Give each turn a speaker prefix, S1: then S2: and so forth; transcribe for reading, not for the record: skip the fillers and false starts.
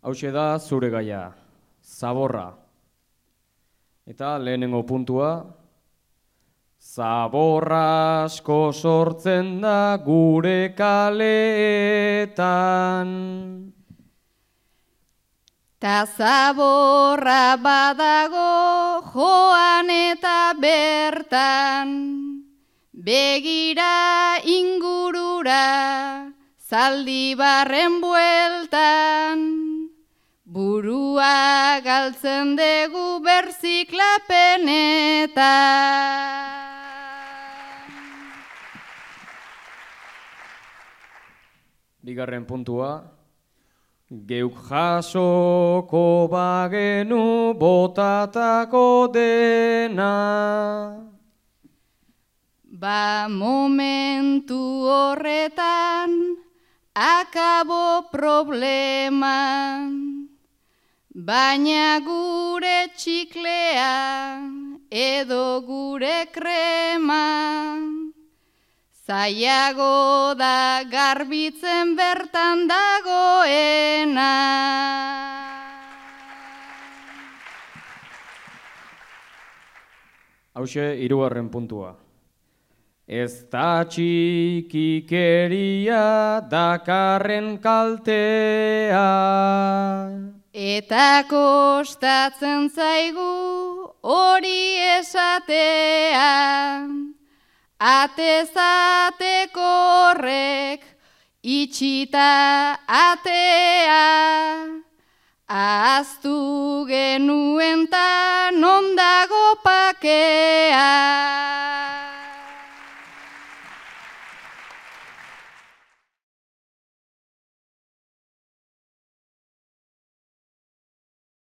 S1: Hauxe da zure gaia, zaborra. Eta lehenengo puntua, zaborra asko sortzen da gure kaleetan.
S2: Ta zaborra badago joan eta bertan, begira ingurura, Zaldibarren bueltan, burua galtzen dugu berziklapenetan.
S1: Bigarren puntua, geuk jasoko bagenu botatako dena.
S2: Ba momentu horretan, akabo problema, baina gure txiklea edo gure krema, zailago da garbitzen bertan dagoena.
S1: Hauxe, hirugarren puntua. Ez da txikikeria dakarren kaltea.
S2: Eta kostatzen zaigu hori esatea, atezateko horrek itxita atea, ahaztu genuen ta non dago pakea.